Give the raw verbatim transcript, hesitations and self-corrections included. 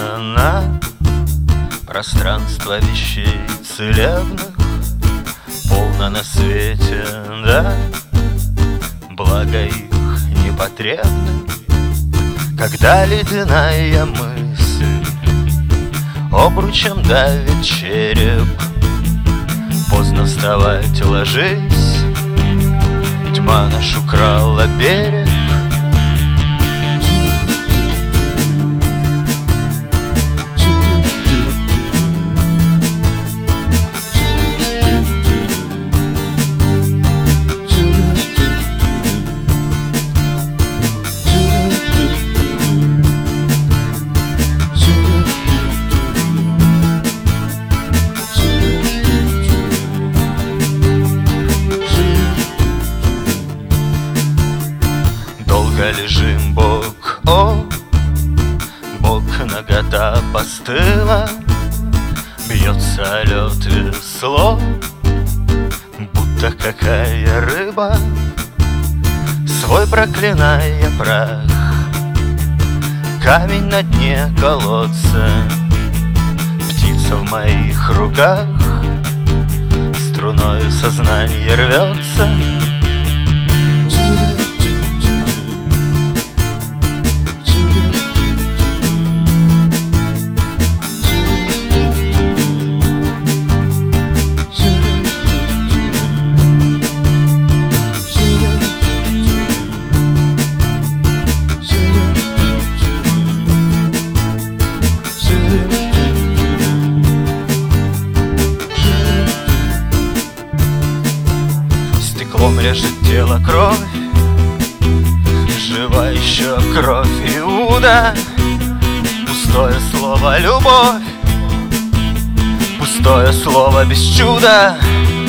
на пространство вещей целебных. Полно на свете, да, благо их непотребны. Когда ледяная мысль обручем давит череп, поздно вставать, ложись, тьма наш украла берег. Лежим бок о бок, нагота постыла, бьется лед весло, будто какая рыба, свой проклиная прах. Камень на дне колодца, птица в моих руках, струною сознание рвется. Стеклом режет тело кровь, жива еще кровь Иуда. Пустое слово любовь, пустое слово без чуда.